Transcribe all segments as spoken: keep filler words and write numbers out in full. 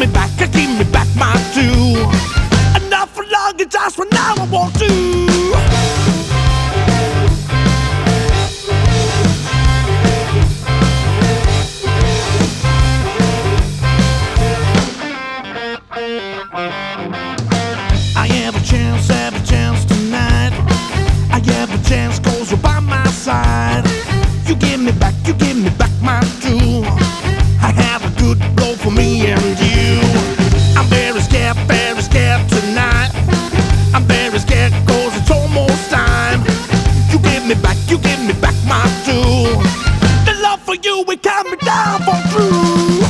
me back, give me back my due. Enough for long, it's just what now I want to. I have a chance, have a chance tonight. I have a chance, cause you're by my side. You give me back, you give me back my due. I have a good blow for me and you. I'm very scared, very scared tonight. I'm very scared cause it's almost time. You give me back, you give me back my due. The love for you, it got me down for true.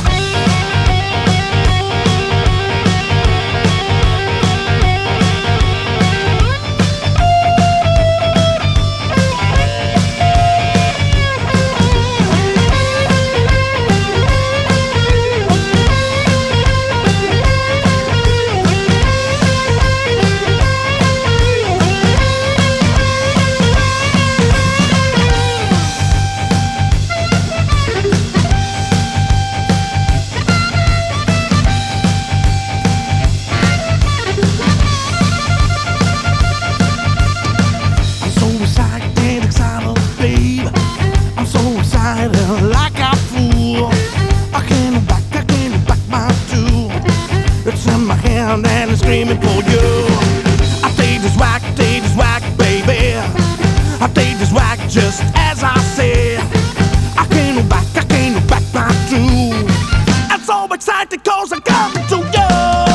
Like a fool, I can't back, I can't back my due. It's in my hand and it's screaming for you. I take this whack, take this whack, baby. I take this whack just as I said. I can't back, I can't back my due. I'm so excited cause I'm coming to you.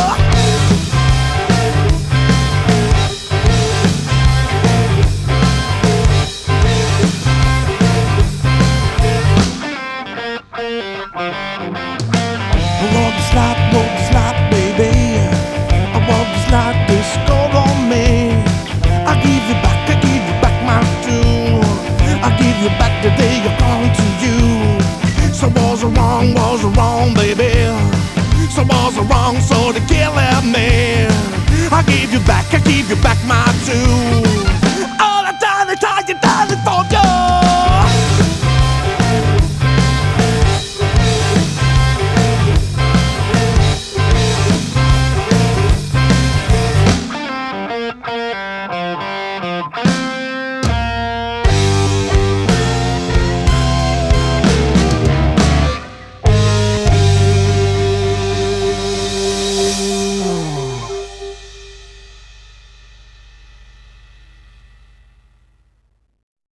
I want this life, want this life, baby. I want this life to score on me. I give you back, I give you back my due. I give you back the day I come to you. So was it wrong, was it wrong, baby? So was it wrong, so they killing me. I give you back, I give you back my due.